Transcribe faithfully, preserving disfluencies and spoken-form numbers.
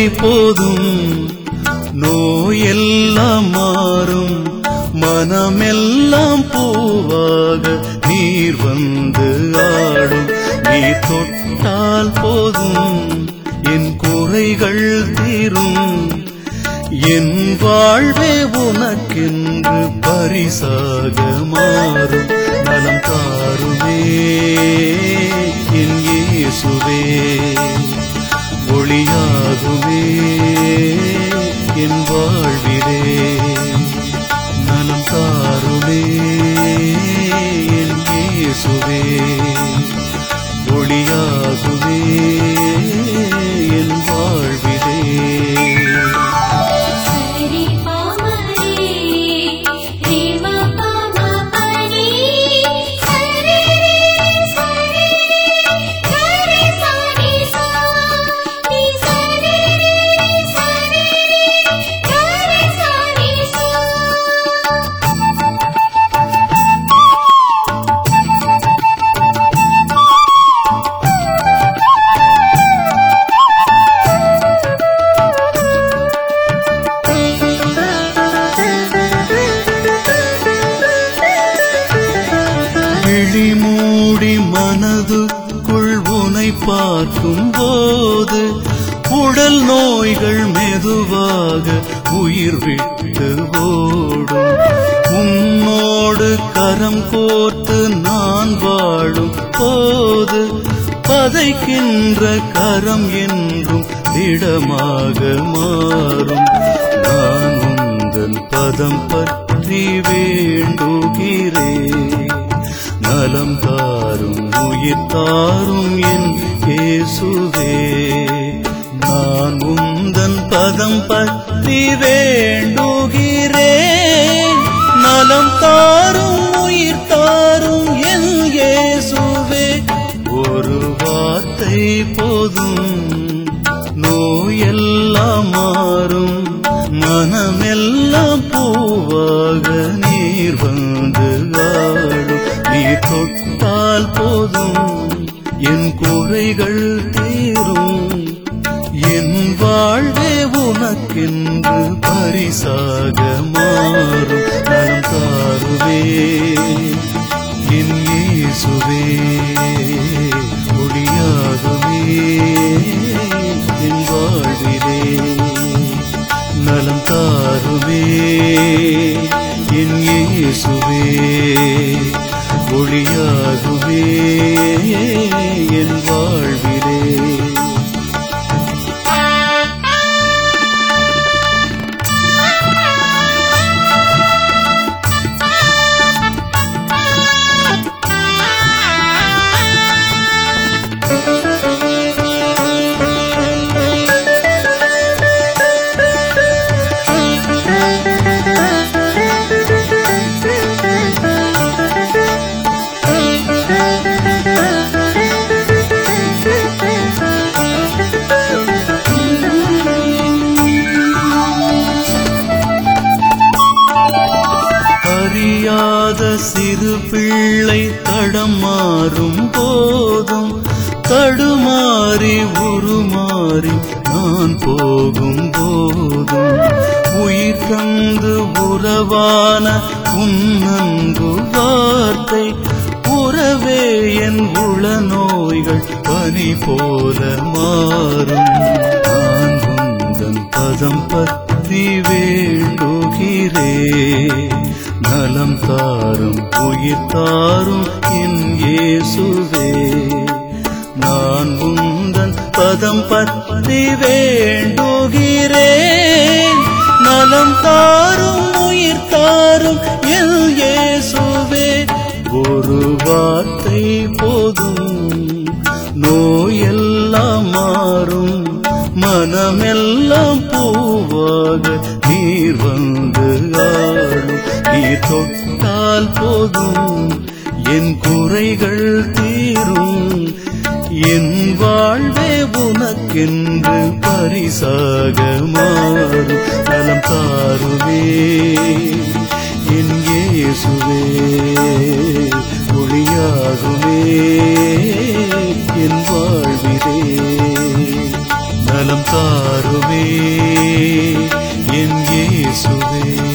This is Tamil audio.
போதும், நோயெல்லாம் மாறும், மனமெல்லாம் பூவாக நீர் வந்து ஆடும். நீ தொட்டால் போதும், என் குறைகள் தீரும். என் வாழ்வே உனக்கென்று பரிசாக மாறும். நலம் தாருமே என் இயேசுவே, ஒளியாகுமே என் வாழ்விலே. நலம் தாருமே என் இயேசுவே, ஒளியாகுமே என் வாழ்விலே. மூடி மனதுக்குள் உனை பார்க்கும் போது, உடல் நோய்கள் மெதுவாக உயிர் விட்டு ஓடும். உன்னோடு கரம் கோர்த்து நான் வாழும் போது, பதைக்கின்ற கரம் என்றும் திடமாக மாறும். நான் உந்தன் பதம் பற்றி வேண்டுகிறேன். நலம் தாரும் உயிர் தாரும் என் இயேசுவே, நான் உந்தன் பதம் பற்றி வேண்டுகிறேன். நலம் தாரும் உயிர் தாரும் என் இயேசுவே. ஒரு வார்த்தை போதும், நோயெல்லாம் மாறும், மனமெல்லாம் பூவாக நீர் வந்து ஆடும். நீ தொட்டால் போதும், என் குறைகள் தீரும். என் வாழ்வே உனக்கென்று பரிசாக மாறும். நலம் தாருவே என் இயேசுவே, ஒளியாகுமே என் வாழ்விலே. நலம் தாருவே என் இயேசுவே, ஒளியாகுமே என் வாழ்விலே. அறியாத சிறு பிள்ளை தடம் மாறும் போதும், தடுமாறி உருமாறி நான் போகும் போதும், உயிர் தந்து உறவான உன்னன்பு வார்த்தை, உறவே என் உள நோய்கள் பனி போல மாறும். நான் உந்தன் பதம் பற்றி வேண்டுகிறேன். நலம் தாரும் உயிர் தாரும் என் இயேசுவே, நான் உந்தன் பதம் பற்றி வேண்டுகிறேன். நலம் தாரும் உயிர் தாரும் என் இயேசுவே. ஒரு வார்த்தை போதும், நோயெல்லாம் மாறும், மனமெல்லாம் பூவாக நீர் வந்து ஆடும். நீர் தொட்டால் போதும், என் குறைகள் தீரும். என் வாழ்வே உனக்கென்று பரிசாக மாறும். நலம் தாருவே என் இயேசுவே, ஒளியாகுமே என் வாழ்விலே. நலம் தாருமே என் இயேசுவே.